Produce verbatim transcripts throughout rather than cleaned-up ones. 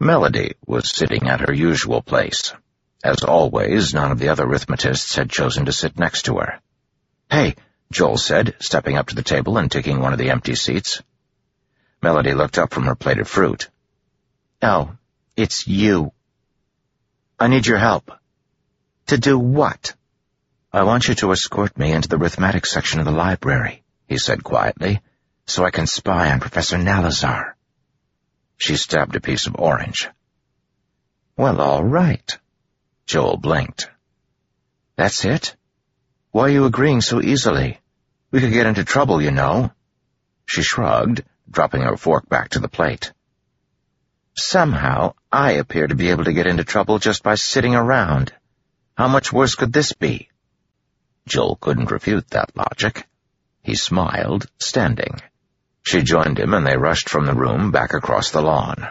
Melody was sitting at her usual place. As always, none of the other arithmetists had chosen to sit next to her. "Hey," Joel said, stepping up to the table and taking one of the empty seats. Melody looked up from her plate of fruit. "Oh, it's you. I need your help." "To do what?" "I want you to escort me into the arithmetic section of the library," he said quietly, "so I can spy on Professor Nalazar." She stabbed a piece of orange. "Well, all right." Joel blinked. "That's it? Why are you agreeing so easily? We could get into trouble, you know." She shrugged, dropping her fork back to the plate. "Somehow, I appear to be able to get into trouble just by sitting around. How much worse could this be?" Joel couldn't refute that logic. He smiled, standing. She joined him, and they rushed from the room back across the lawn.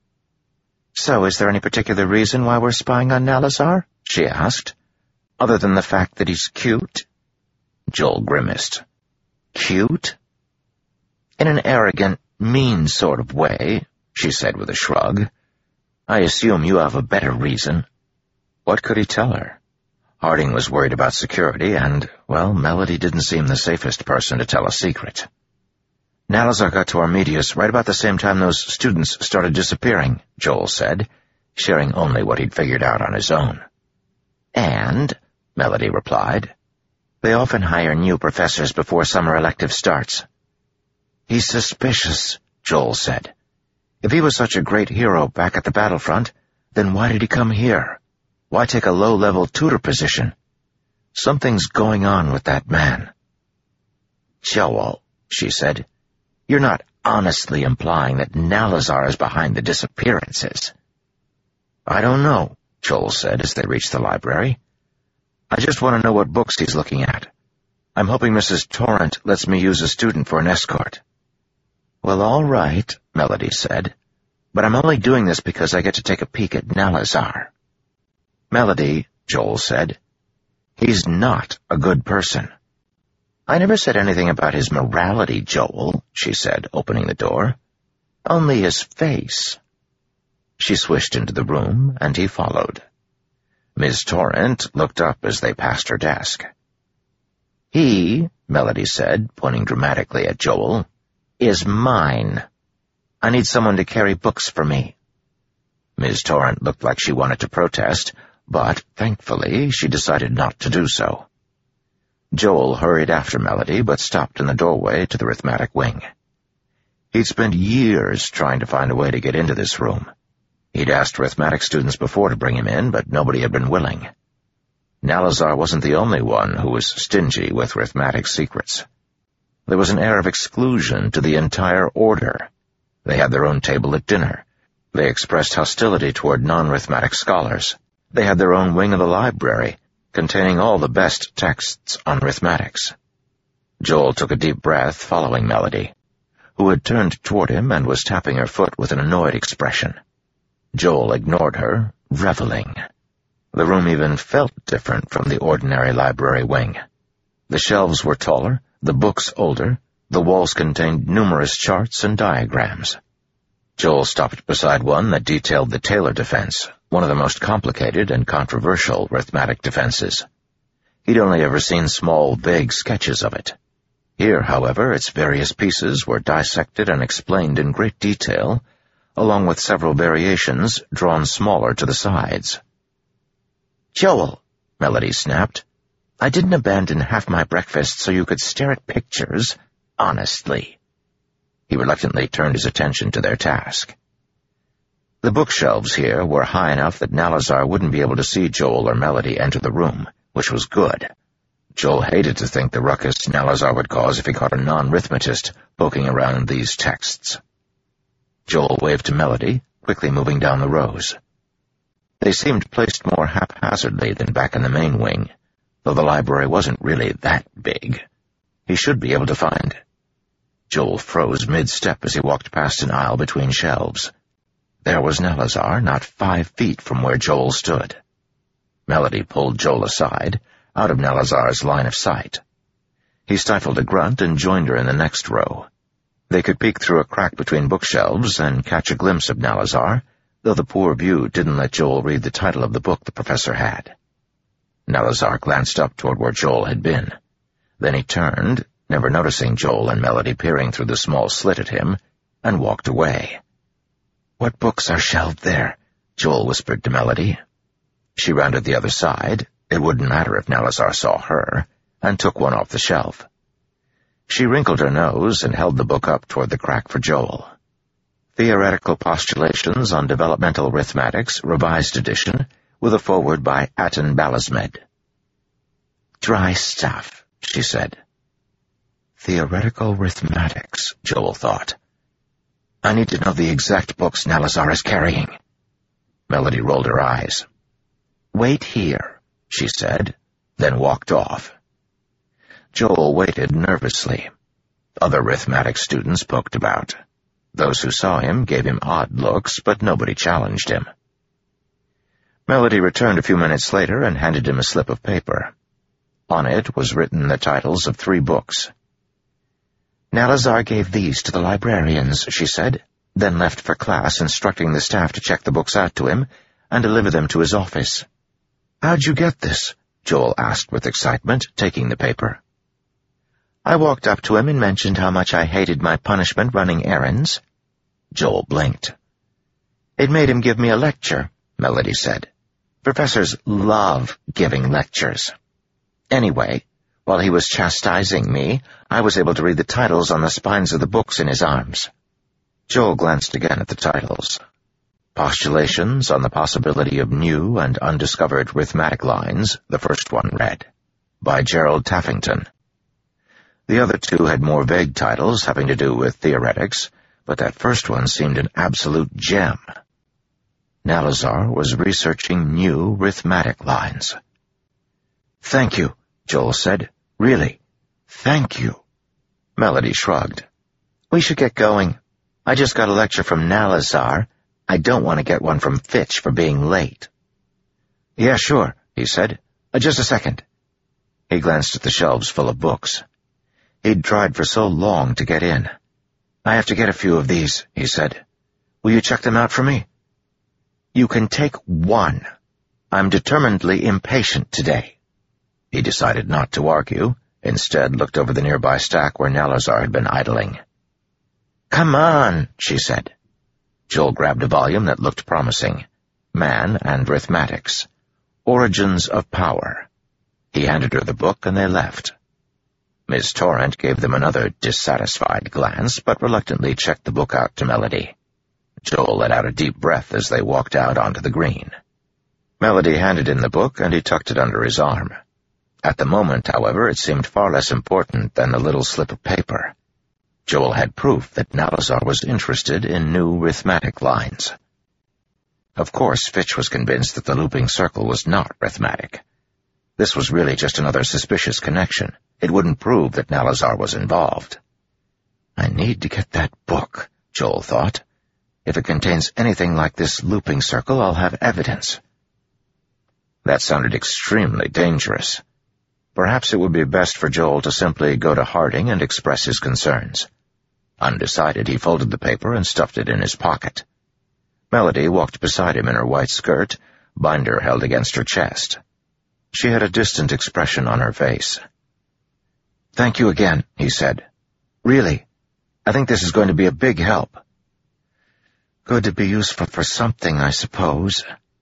"So is there any particular reason why we're spying on Nalazar?" she asked. "Other than the fact that he's cute?" Joel grimaced. "Cute?" "In an arrogant, mean sort of way," she said with a shrug. "I assume you have a better reason." What could he tell her? Harding was worried about security, and, well, Melody didn't seem the safest person to tell a secret. "Nalazar got to Armedius right about the same time those students started disappearing," Joel said, sharing only what he'd figured out on his own. "And," Melody replied, "they often hire new professors before summer elective starts." "He's suspicious," Joel said. "If he was such a great hero back at the battlefront, then why did he come here? Why take a low-level tutor position? Something's going on with that man." "Joel," she said, "you're not honestly implying that Nalazar is behind the disappearances." "I don't know," Joel said as they reached the library. "I just want to know what books he's looking at. I'm hoping Missus Torrent lets me use a student for an escort." "Well, all right," Melody said, "but I'm only doing this because I get to take a peek at Nalazar." "Melody," Joel said, "he's not a good person." "I never said anything about his morality, Joel," she said, opening the door. "Only his face." She swished into the room, and he followed. Miz Torrent looked up as they passed her desk. "He," Melody said, pointing dramatically at Joel, "is mine. I need someone to carry books for me." Miz Torrent looked like she wanted to protest, but, thankfully, she decided not to do so. Joel hurried after Melody, but stopped in the doorway to the arithmetic wing. He'd spent years trying to find a way to get into this room. He'd asked arithmetic students before to bring him in, but nobody had been willing. Nalazar wasn't the only one who was stingy with arithmetic secrets. There was an air of exclusion to the entire order. They had their own table at dinner. They expressed hostility toward non-arithmetic scholars. They had their own wing of the library, containing all the best texts on arithmetics. Joel took a deep breath, following Melody, who had turned toward him and was tapping her foot with an annoyed expression. Joel ignored her, reveling. The room even felt different from the ordinary library wing. The shelves were taller, the books older, the walls contained numerous charts and diagrams. Joel stopped beside one that detailed the Taylor defense, one of the most complicated and controversial arithmetic defenses. He'd only ever seen small, vague sketches of it. Here, however, its various pieces were dissected and explained in great detail, along with several variations drawn smaller to the sides. "Joel," Melody snapped, "I didn't abandon half my breakfast so you could stare at pictures, honestly." He reluctantly turned his attention to their task. The bookshelves here were high enough that Nalazar wouldn't be able to see Joel or Melody enter the room, which was good. Joel hated to think the ruckus Nalazar would cause if he caught a non-arithmetist poking around these texts. Joel waved to Melody, quickly moving down the rows. They seemed placed more haphazardly than back in the main wing, though the library wasn't really that big. He should be able to find it. Joel froze mid-step as he walked past an aisle between shelves. There was Nalazar, not five feet from where Joel stood. Melody pulled Joel aside, out of Nalazar's line of sight. He stifled a grunt and joined her in the next row. They could peek through a crack between bookshelves and catch a glimpse of Nalazar, though the poor view didn't let Joel read the title of the book the professor had. Nalazar glanced up toward where Joel had been. Then he turned, never noticing Joel and Melody peering through the small slit at him, and walked away. "What books are shelved there?" Joel whispered to Melody. She rounded the other side, it wouldn't matter if Nalazar saw her, and took one off the shelf. She wrinkled her nose and held the book up toward the crack for Joel. Theoretical Postulations on Developmental Arithmetics, Revised Edition, with a foreword by Aten Balasmed. "Dry stuff," she said. Theoretical Arithmetics, Joel thought. "I need to know the exact books Nalazar is carrying." Melody rolled her eyes. "Wait here," she said, then walked off. Joel waited nervously. Other arithmetic students poked about. Those who saw him gave him odd looks, but nobody challenged him. Melody returned a few minutes later and handed him a slip of paper. On it was written the titles of three books. "Nalazar gave these to the librarians," she said, then left for class, instructing the staff to check the books out to him and deliver them to his office. "How'd you get this?" Joel asked with excitement, taking the paper. "I walked up to him and mentioned how much I hated my punishment running errands." Joel blinked. "It made him give me a lecture," Melody said. "Professors love giving lectures. Anyway, while he was chastising me, I was able to read the titles on the spines of the books in his arms." Joel glanced again at the titles. Postulations on the Possibility of New and Undiscovered Arithmetic Lines, the first one read, by Gerald Taffington. The other two had more vague titles having to do with theoretics, but that first one seemed an absolute gem. Nalazar was researching new arithmetic lines. "Thank you," Joel said. "Really, thank you." Melody shrugged. "We should get going. I just got a lecture from Nalazar. I don't want to get one from Fitch for being late." "Yeah, sure," he said. Uh, just a second." He glanced at the shelves full of books. He'd tried for so long to get in. "I have to get a few of these," he said. "Will you check them out for me?" "You can take one. I'm determinedly impatient today." He decided not to argue, instead looked over the nearby stack where Nalazar had been idling. "Come on," she said. Joel grabbed a volume that looked promising. Man and Arithmetics. Origins of Power. He handed her the book and they left. Miss Torrent gave them another dissatisfied glance, but reluctantly checked the book out to Melody. Joel let out a deep breath as they walked out onto the green. Melody handed him the book, and he tucked it under his arm. At the moment, however, it seemed far less important than the little slip of paper. Joel had proof that Nalazar was interested in new arithmetic lines. Of course, Fitch was convinced that the looping circle was not arithmetic. This was really just another suspicious connection. It wouldn't prove that Nalazar was involved. "I need to get that book," Joel thought. "If it contains anything like this looping circle, I'll have evidence." That sounded extremely dangerous. Perhaps it would be best for Joel to simply go to Harding and express his concerns. Undecided, he folded the paper and stuffed it in his pocket. Melody walked beside him in her white skirt, binder held against her chest. She had a distant expression on her face. "Thank you again," he said. "Really, I think this is going to be a big help." "Good to be useful for something, I suppose."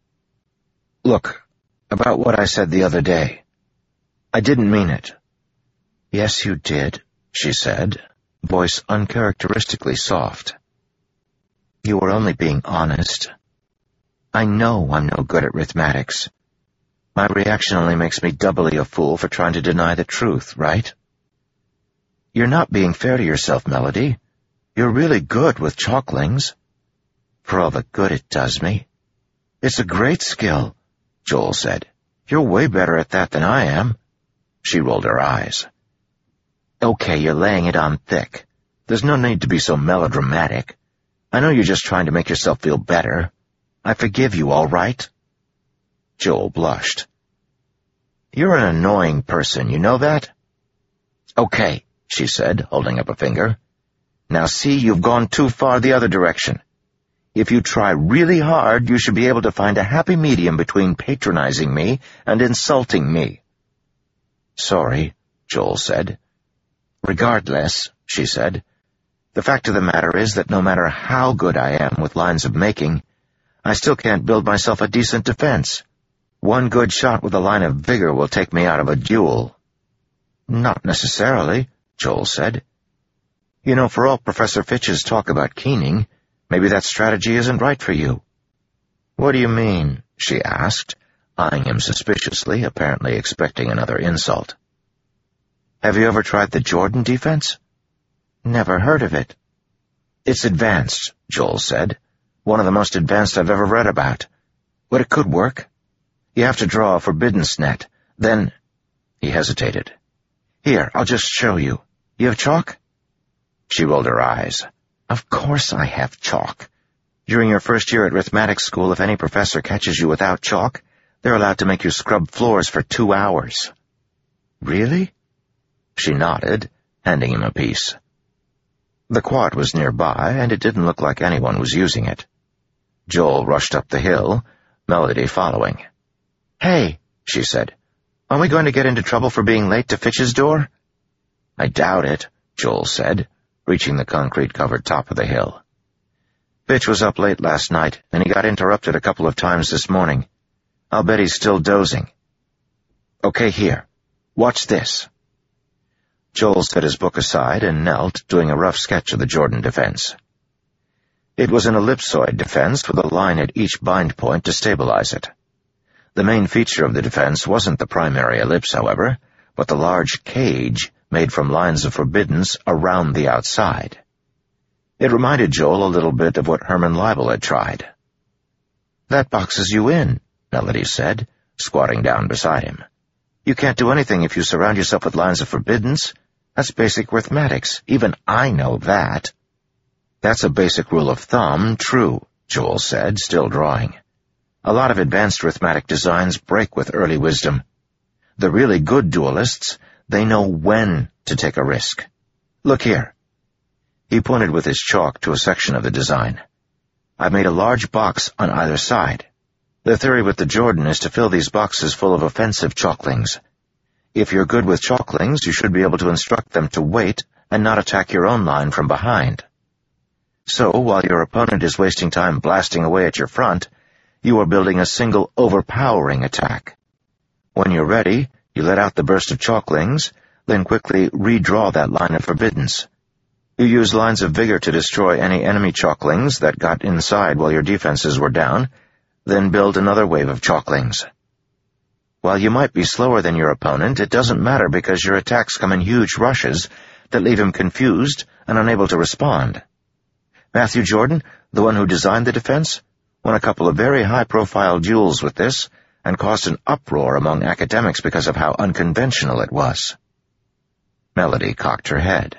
"Look, about what I said the other day. I didn't mean it." "Yes, you did," she said, voice uncharacteristically soft. "You were only being honest. I know I'm no good at arithmetics. My reaction only makes me doubly a fool for trying to deny the truth, right?" "You're not being fair to yourself, Melody. You're really good with chalklings." "For all the good it does me." "It's a great skill," Joel said. "You're way better at that than I am." She rolled her eyes. "Okay, you're laying it on thick. There's no need to be so melodramatic. I know you're just trying to make yourself feel better. I forgive you, all right?" Joel blushed. "You're an annoying person, you know that?" "Okay," she said, holding up a finger. "Now see, you've gone too far the other direction. If you try really hard, you should be able to find a happy medium between patronizing me and insulting me." "Sorry," Joel said. "Regardless," she said, "the fact of the matter is that no matter how good I am with lines of making, I still can't build myself a decent defense. One good shot with a line of vigor will take me out of a duel." "Not necessarily," Joel said. "You know, for all Professor Fitch's talk about keening, maybe that strategy isn't right for you." "What do you mean?" she asked, eyeing him suspiciously, apparently expecting another insult. "Have you ever tried the Jordan defense?" "Never heard of it." "It's advanced," Joel said. "One of the most advanced I've ever read about. But it could work. You have to draw a forbiddance net. Then—" He hesitated. "Here, I'll just show you. You have chalk?" She rolled her eyes. "Of course I have chalk. During your first year at arithmetic school, if any professor catches you without chalk, they're allowed to make you scrub floors for two hours." "Really?" She nodded, handing him a piece. The quad was nearby, and it didn't look like anyone was using it. Joel rushed up the hill, Melody following. "Hey," she said, "are we going to get into trouble for being late to Fitch's door?" "I doubt it," Joel said, reaching the concrete-covered top of the hill. "Fitch was up late last night, and he got interrupted a couple of times this morning. I'll bet he's still dozing." "Okay, here. Watch this." Joel set his book aside and knelt, doing a rough sketch of the Jordan defense. It was an ellipsoid defense with a line at each bind point to stabilize it. The main feature of the defense wasn't the primary ellipse, however, but the large cage made from lines of forbiddance around the outside. It reminded Joel a little bit of what Herman Leibel had tried. "That boxes you in," Melody said, squatting down beside him. "You can't do anything if you surround yourself with lines of forbiddance. That's basic arithmetics. Even I know that." "That's a basic rule of thumb, true," Joel said, still drawing. "A lot of advanced arithmetic designs break with early wisdom. The really good duelists, they know when to take a risk. Look here." He pointed with his chalk to a section of the design. "I've made a large box on either side. The theory with the Jordan is to fill these boxes full of offensive chalklings. If you're good with chalklings, you should be able to instruct them to wait and not attack your own line from behind. So, while your opponent is wasting time blasting away at your front, you are building a single overpowering attack. When you're ready, you let out the burst of chalklings, then quickly redraw that line of forbiddance. You use lines of vigor to destroy any enemy chalklings that got inside while your defenses were down, then build another wave of chalklings. While you might be slower than your opponent, it doesn't matter because your attacks come in huge rushes that leave him confused and unable to respond. Matthew Jordan, the one who designed the defense, won a couple of very high-profile duels with this and caused an uproar among academics because of how unconventional it was." Melody cocked her head.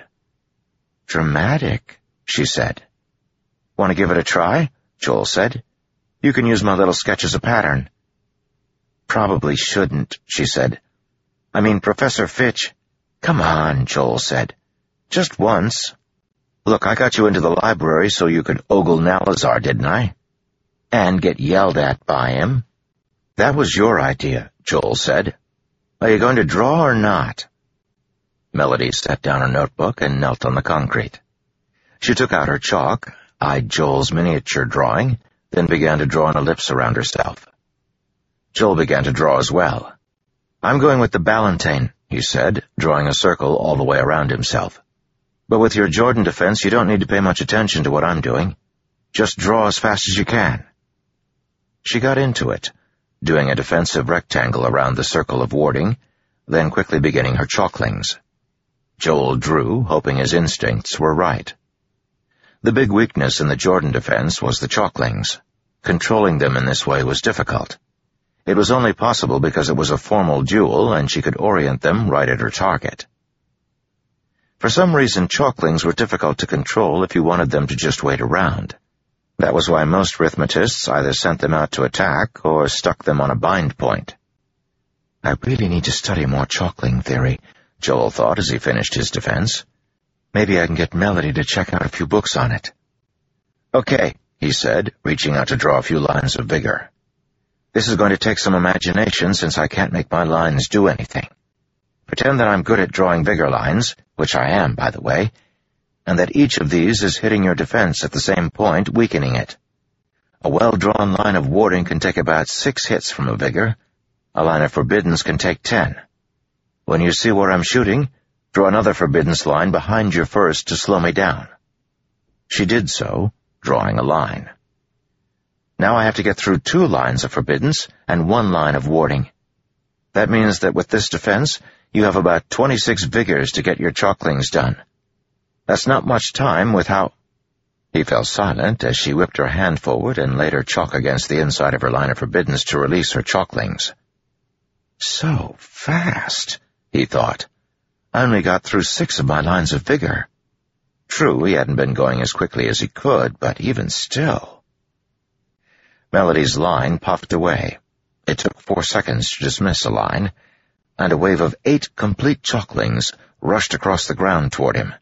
"Dramatic," she said. "Want to give it a try?" Joel said. "You can use my little sketch as a pattern." "Probably shouldn't," she said. "I mean, Professor Fitch—" "Come on," Joel said. "Just once. Look, I got you into the library so you could ogle Nalazar, didn't I? And get yelled at by him." "That was your idea," Joel said. "Are you going to draw or not?" Melody set down her notebook and knelt on the concrete. She took out her chalk, eyed Joel's miniature drawing, then began to draw an ellipse around herself. Joel began to draw as well. "I'm going with the Ballantine," he said, drawing a circle all the way around himself. "But with your Jordan defense, you don't need to pay much attention to what I'm doing. Just draw as fast as you can." She got into it, doing a defensive rectangle around the circle of warding, then quickly beginning her chalklings. Joel drew, hoping his instincts were right. The big weakness in the Jordan defense was the chalklings. Controlling them in this way was difficult. It was only possible because it was a formal duel and she could orient them right at her target. For some reason, chalklings were difficult to control if you wanted them to just wait around. That was why most arithmetists either sent them out to attack or stuck them on a bind point. "I really need to study more chalkling theory," Joel thought as he finished his defense. "Maybe I can get Melody to check out a few books on it." "Okay," he said, reaching out to draw a few lines of vigor. "This is going to take some imagination since I can't make my lines do anything. Pretend that I'm good at drawing vigor lines, which I am, by the way, and that each of these is hitting your defense at the same point, weakening it. A well-drawn line of warding can take about six hits from a vigor. A line of forbiddens can take ten. When you see where I'm shooting, draw another forbiddens line behind your first to slow me down." She did so, drawing a line. "Now I have to get through two lines of forbiddens and one line of warding. That means that with this defense, you have about twenty-six vigors to get your chalklings done. That's not much time with how—" He fell silent as she whipped her hand forward and laid her chalk against the inside of her line of forbiddens to release her chalklings. "So fast," he thought. "I only got through six of my lines of vigor." True, he hadn't been going as quickly as he could, but even still. Melody's line puffed away. It took four seconds to dismiss a line, and a wave of eight complete chalklings rushed across the ground toward him.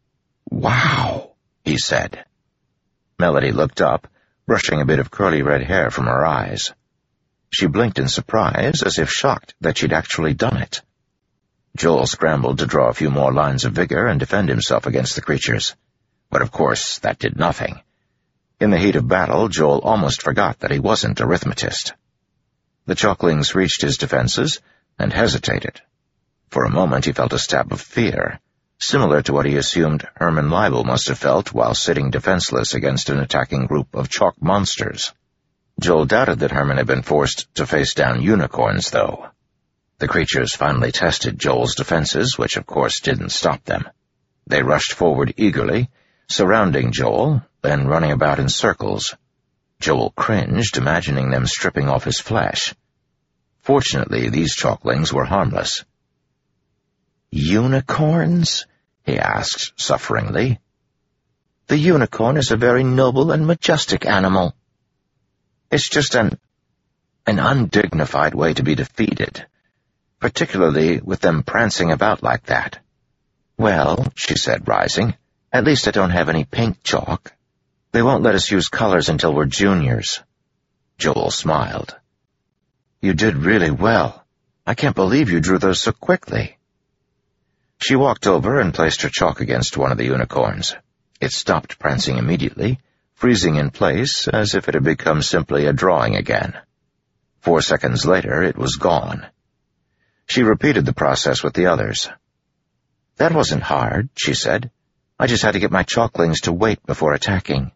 "Wow," he said. Melody looked up, brushing a bit of curly red hair from her eyes. She blinked in surprise, as if shocked that she'd actually done it. Joel scrambled to draw a few more lines of vigor and defend himself against the creatures. But of course, that did nothing. In the heat of battle, Joel almost forgot that he wasn't a arithmetist. The chalklings reached his defenses and hesitated. For a moment he felt a stab of fear, similar to what he assumed Herman Leibel must have felt while sitting defenseless against an attacking group of chalk monsters. Joel doubted that Herman had been forced to face down unicorns, though. The creatures finally tested Joel's defenses, which of course didn't stop them. They rushed forward eagerly, surrounding Joel, then running about in circles. Joel cringed, imagining them stripping off his flesh. Fortunately, these chalklings were harmless. "Unicorns?" he asked sufferingly. "The unicorn is a very noble and majestic animal. It's just an, an undignified way to be defeated, particularly with them prancing about like that." "Well," she said, rising, "at least I don't have any pink chalk. They won't let us use colors until we're juniors." Joel smiled. "You did really well. I can't believe you drew those so quickly." She walked over and placed her chalk against one of the unicorns. It stopped prancing immediately, freezing in place as if it had become simply a drawing again. Four seconds later, it was gone. She repeated the process with the others. "That wasn't hard," she said. "I just had to get my chalklings to wait before attacking."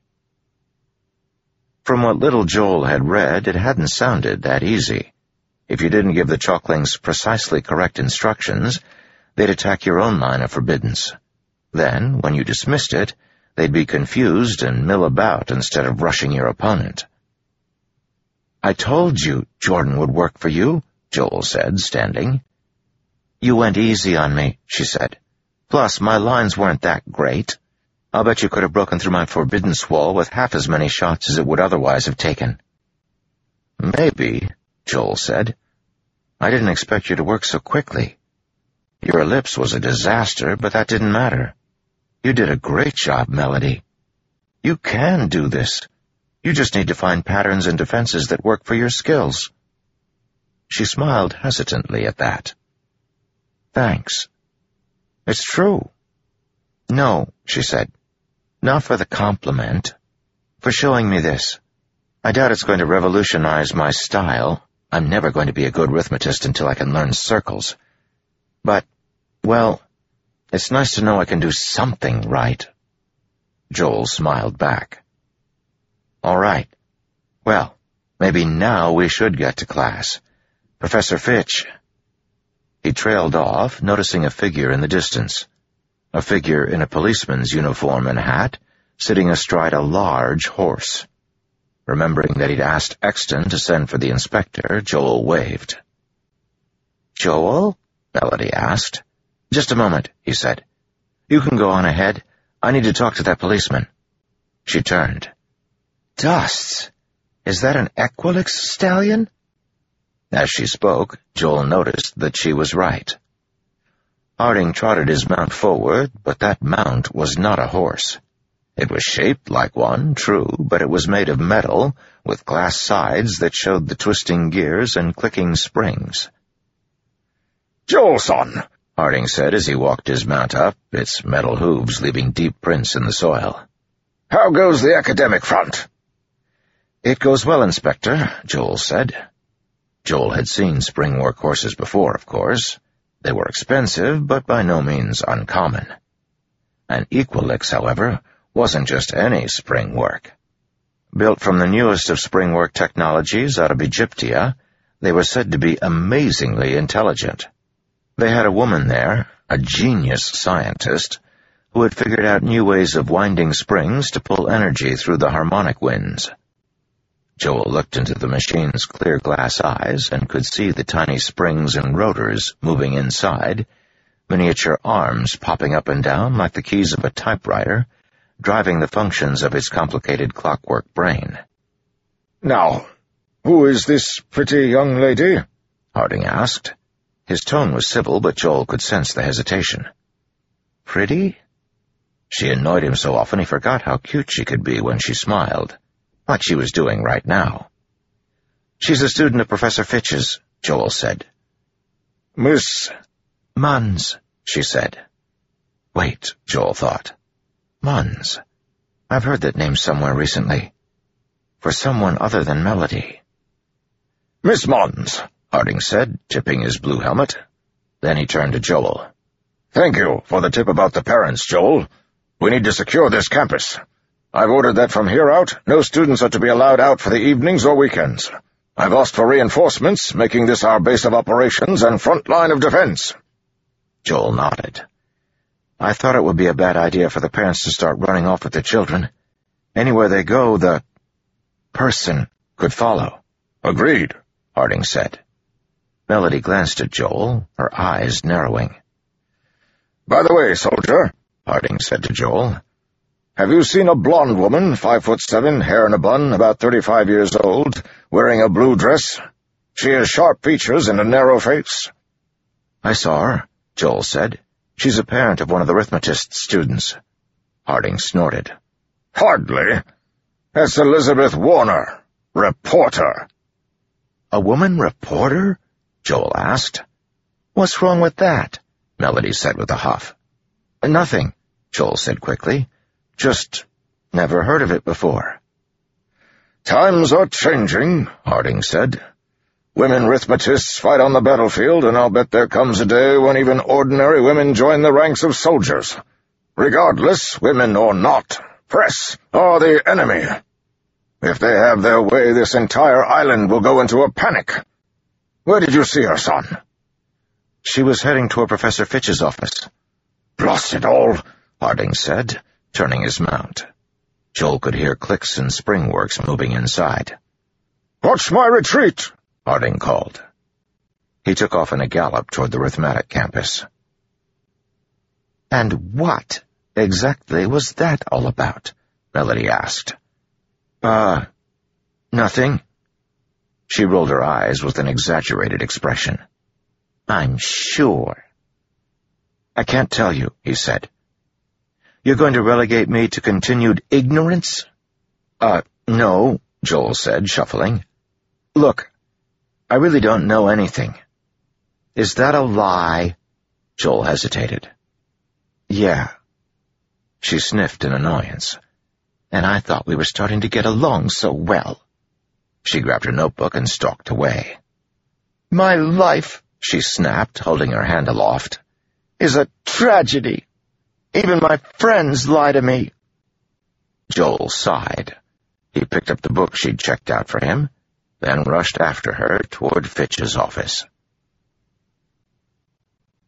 From what little Joel had read, it hadn't sounded that easy. If you didn't give the chalklings precisely correct instructions, they'd attack your own line of forbiddens. Then, when you dismissed it, they'd be confused and mill about instead of rushing your opponent. "I told you Jordan would work for you," Joel said, standing. "You went easy on me," she said. "Plus, my lines weren't that great. I'll bet you could have broken through my forbiddens wall with half as many shots as it would otherwise have taken." "Maybe," Joel said. "I didn't expect you to work so quickly. Your ellipse was a disaster, but that didn't matter. You did a great job, Melody. You can do this. You just need to find patterns and defenses that work for your skills." She smiled hesitantly at that. "Thanks. It's true." "No," she said. "Not for the compliment. For showing me this. I doubt it's going to revolutionize my style. I'm never going to be a good arithmetist until I can learn circles. But, well, it's nice to know I can do something right." Joel smiled back. "All right. Well, maybe now we should get to class. Professor Fitch." He trailed off, noticing a figure in the distance. A figure in a policeman's uniform and hat, sitting astride a large horse. Remembering that he'd asked Exton to send for the inspector, Joel waved. "Joel?" Melody asked. "Just a moment," he said. "You can go on ahead. I need to talk to that policeman." She turned. "Dust! Is that an Equilix stallion?" As she spoke, Joel noticed that she was right. Harding trotted his mount forward, but that mount was not a horse. It was shaped like one, true, but it was made of metal, with glass sides that showed the twisting gears and clicking springs. "Joel, son," Harding said as he walked his mount up, its metal hooves leaving deep prints in the soil. "How goes the academic front?" "It goes well, Inspector," Joel said. Joel had seen spring work horses before, of course. They were expensive, but by no means uncommon. An Equilix, however, wasn't just any spring work. Built from the newest of spring work technologies out of Egyptia, they were said to be amazingly intelligent. They had a woman there, a genius scientist, who had figured out new ways of winding springs to pull energy through the harmonic winds. Joel looked into the machine's clear glass eyes and could see the tiny springs and rotors moving inside, miniature arms popping up and down like the keys of a typewriter, driving the functions of his complicated clockwork brain. "Now, who is this pretty young lady?" Harding asked. His tone was civil, but Joel could sense the hesitation. Pretty? She annoyed him so often he forgot how cute she could be when she smiled, like she was doing right now. "She's a student of Professor Fitch's," Joel said. "Miss Munns," she said. Wait, Joel thought. Munns. I've heard that name somewhere recently. For someone other than Melody. "Miss Munns," Harding said, tipping his blue helmet. Then he turned to Joel. "Thank you for the tip about the parents, Joel. We need to secure this campus. I've ordered that from here out, no students are to be allowed out for the evenings or weekends. I've asked for reinforcements, making this our base of operations and front line of defense." Joel nodded. "I thought it would be a bad idea for the parents to start running off with their children. Anywhere they go, the person could follow." "Agreed," Harding said. Melody glanced at Joel, her eyes narrowing. "By the way, soldier," Harding said to Joel, "have you seen a blonde woman, five foot seven, hair in a bun, about thirty-five years old, wearing a blue dress? She has sharp features and a narrow face." "I saw her," Joel said. "She's a parent of one of the arithmetist students." Harding snorted. "Hardly. That's Elizabeth Warner, reporter." "A woman reporter?" Joel asked. "What's wrong with that?" Melody said with a huff. "Nothing," Joel said quickly. "Just never heard of it before." "Times are changing," Harding said. "Women arithmetists fight on the battlefield, and I'll bet there comes a day when even ordinary women join the ranks of soldiers. Regardless, women or not, press are the enemy. If they have their way, this entire island will go into a panic. Where did you see her, son?" "She was heading toward Professor Fitch's office." "Blast it all," Harding said, turning his mount. Joel could hear clicks and springworks moving inside. "Watch my retreat," Harding called. He took off in a gallop toward the arithmetic campus. "And what exactly was that all about?" Melody asked. Uh, nothing." She rolled her eyes with an exaggerated expression. "I'm sure." "I can't tell you," he said. "You're going to relegate me to continued ignorance?" Uh, no, Joel said, shuffling. "Look, I really don't know anything." "Is that a lie?" Joel hesitated. "Yeah." She sniffed in annoyance. "And I thought we were starting to get along so well." She grabbed her notebook and stalked away. "My life," she snapped, holding her hand aloft, "is a tragedy. Even my friends lie to me." Joel sighed. He picked up the book she'd checked out for him, then rushed after her toward Fitch's office.